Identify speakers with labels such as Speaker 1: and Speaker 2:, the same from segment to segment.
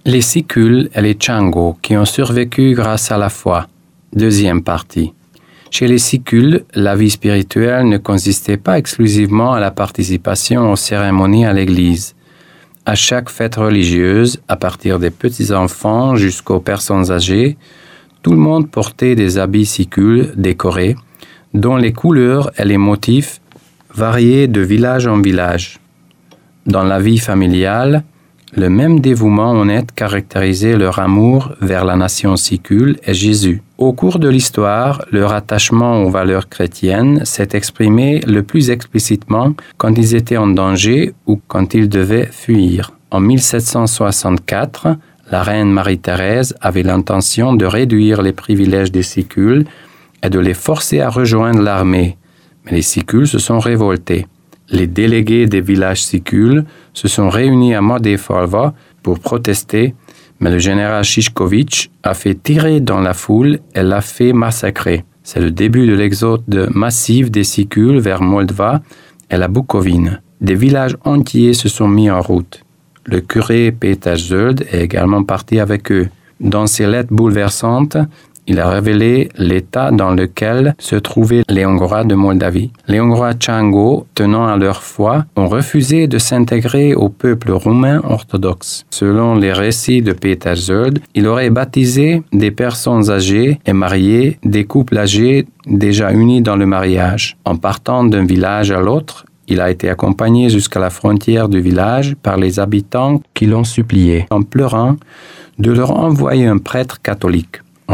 Speaker 1: Les sicules et les Chango qui ont survécu grâce à la foi. Deuxième partie. Chez les sicules, la vie spirituelle ne consistait pas exclusivement à la participation aux cérémonies à l'église. À chaque fête religieuse, à partir des petits-enfants jusqu'aux personnes âgées, tout le monde portait des habits sicules décorés, dont les couleurs et les motifs variaient de village en village. Dans la vie familiale, le même dévouement honnête caractérisait leur amour vers la nation sicule et Jésus. Au cours de l'histoire, leur attachement aux valeurs chrétiennes s'est exprimé le plus explicitement quand ils étaient en danger ou quand ils devaient fuir. En 1764, la reine Marie-Thérèse avait l'intention de réduire les privilèges des sicules et de les forcer à rejoindre l'armée, mais les sicules se sont révoltés. Les délégués des villages sicules se sont réunis à Modefolva pour protester, mais le général Šišković a fait tirer dans la foule et l'a fait massacrer. C'est le début de l'exode massif des sicules vers Moldva et la Bukovine. Des villages entiers se sont mis en route. Le curé Péter Zöld est également parti avec eux. Dans ses lettres bouleversantes, il a révélé l'état dans lequel se trouvaient les Hongrois de Moldavie. Les Hongrois Chango, tenant à leur foi, ont refusé de s'intégrer au peuple roumain orthodoxe. Selon les récits de Péter Zöld, il aurait baptisé des personnes âgées et marié des couples âgés déjà unis dans le mariage. En partant d'un village à l'autre, il a été accompagné jusqu'à la frontière du village par les habitants qui l'ont supplié, en pleurant, de leur envoyer un prêtre catholique. En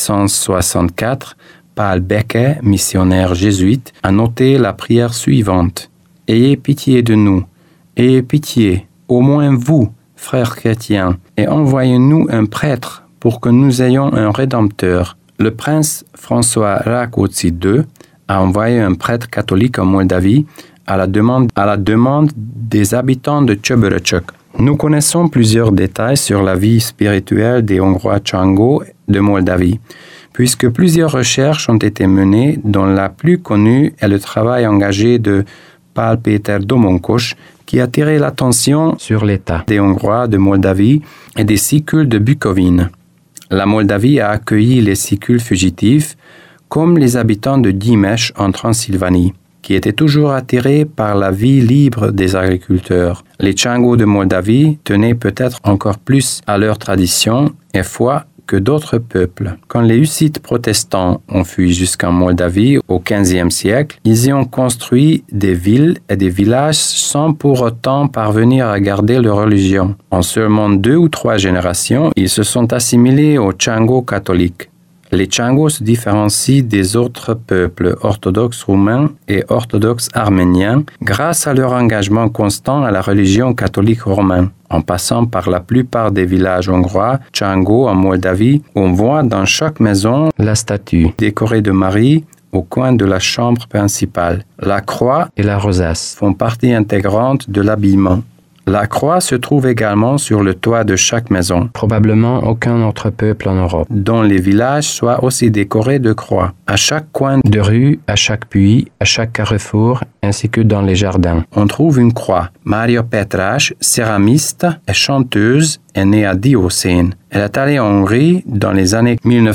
Speaker 1: 1664, Paul Becker, missionnaire jésuite, a noté la prière suivante. « Ayez pitié de nous, ayez pitié, au moins vous, frères chrétiens, et envoyez-nous un prêtre pour que nous ayons un rédempteur. » Le prince François Rákóczi II a envoyé un prêtre catholique en Moldavie à la demande des habitants de Csöböröcsök. Nous connaissons plusieurs détails sur la vie spirituelle des Hongrois Chango de Moldavie, puisque plusieurs recherches ont été menées, dont la plus connue est le travail engagé de Pál Péter Domonkos, qui a attiré l'attention sur l'état des Hongrois de Moldavie et des sicules de Bukovine. La Moldavie a accueilli les sicules fugitifs, comme les habitants de Gyimes en Transylvanie, qui étaient toujours attirés par la vie libre des agriculteurs. Les Chango de Moldavie tenaient peut-être encore plus à leur tradition et foi que d'autres peuples. Quand les Hussites protestants ont fui jusqu'en Moldavie au XVe siècle, ils y ont construit des villes et des villages sans pour autant parvenir à garder leur religion. En seulement 2 ou 3 générations, ils se sont assimilés aux Chango catholiques. Les Chango se différencient des autres peuples orthodoxes roumains et orthodoxes arméniens grâce à leur engagement constant à la religion catholique romaine. En passant par la plupart des villages hongrois Chango en Moldavie, on voit dans chaque maison la statue décorée de Marie au coin de la chambre principale. La croix et la rosace font partie intégrante de l'habillement. La croix se trouve également sur le toit de chaque maison. Probablement aucun autre peuple en Europe dont les villages soient aussi décorés de croix. À chaque coin de rue, à chaque puits, à chaque carrefour, ainsi que dans les jardins, on trouve une croix. Mária Petrás, céramiste et chanteuse, est née à Diószén. Elle est allée en Hongrie dans les années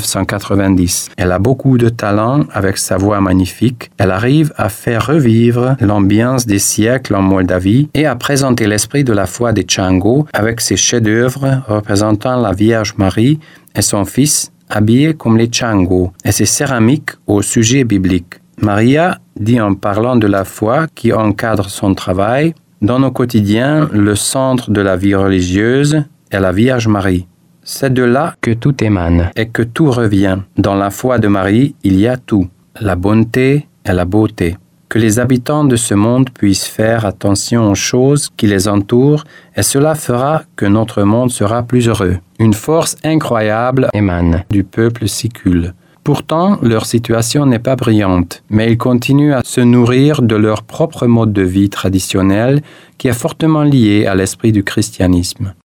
Speaker 1: 1990. Elle a beaucoup de talent avec sa voix magnifique. Elle arrive à faire revivre l'ambiance des siècles en Moldavie et à présenter l'esprit de la foi des Chango avec ses chefs-d'œuvre représentant la Vierge Marie et son fils habillés comme les Chango et ses céramiques au sujet biblique. Maria dit en parlant de la foi qui encadre son travail: « Dans nos quotidiens, le centre de la vie religieuse est la Vierge Marie. C'est de là que tout émane et que tout revient. Dans la foi de Marie, il y a tout, la bonté et la beauté. Que les habitants de ce monde puissent faire attention aux choses qui les entourent et cela fera que notre monde sera plus heureux. Une force incroyable émane du peuple sicule. Pourtant, leur situation n'est pas brillante, mais ils continuent à se nourrir de leur propre mode de vie traditionnel qui est fortement lié à l'esprit du christianisme.